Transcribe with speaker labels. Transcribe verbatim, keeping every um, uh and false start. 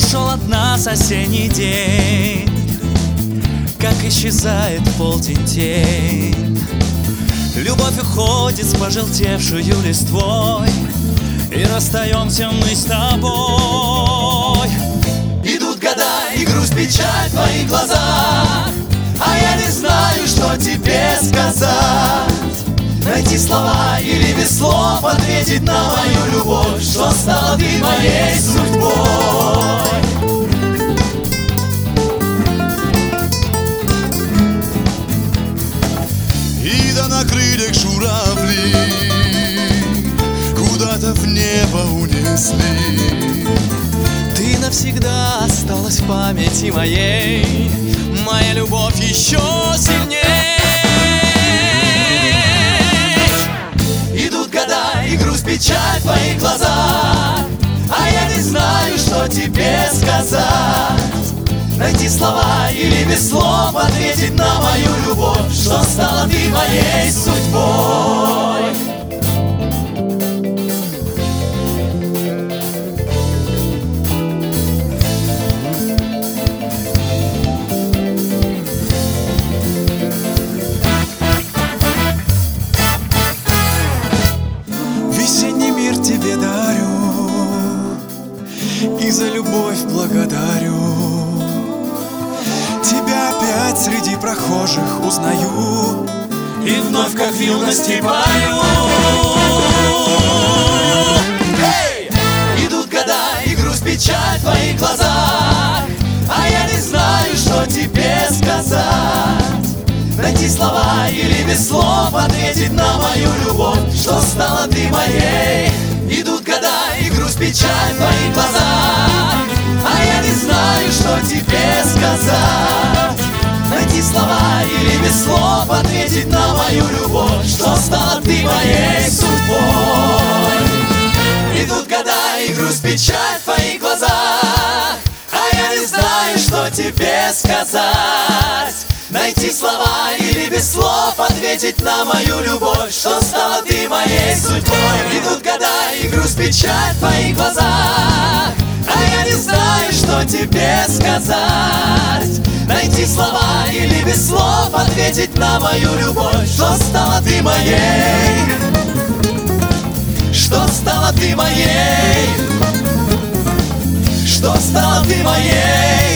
Speaker 1: ушел от нас осенний день, как исчезает в полдень тень. Любовь уходит с пожелтевшую листвой, и расстаемся мы с тобой. Идут года, и грусть, печаль в твоих глазах, а я не знаю, что тебе сказать. Найти слова или без слов ответить на мою любовь, что стала ты моей судьбой.
Speaker 2: И да на крыльях журавли куда-то в небо унесли.
Speaker 1: Ты навсегда осталась в памяти моей, моя любовь еще сильней. Идут года, и грусть, печаль в твоих глазах, а я не знаю, что тебе сказать. Найти слова или без слов ответить на мою любовь, что стала ты моей судьбой.
Speaker 2: Весенний мир тебе дарю и за любовь благодарю. Тебя опять среди прохожих узнаю
Speaker 1: И вновь, как в юности, пою. Эй! Идут года, и грусть, печаль в твоих глазах, а я не знаю, что тебе сказать. Найти слова или без слов ответить на мою любовь, что стала ты моей. Идут года, и грусть, печаль в твоих глазах, а я не знаю, что тебе сказать. Найти слова или без слов ответить на мою любовь, что стала ты моей судьбой. Идут года, и грусть, печаль в твоих глазах, а я не знаю, что тебе сказать. Найти слова или без слов ответить на мою любовь, что стала ты моей судьбой. Идут года, и грусть, печаль в твоих глазах, а я не знаю, что тебе сказать. Найти слова или без слов ответить на мою любовь, что стала ты моей. Что стала ты моей. Что стала ты моей.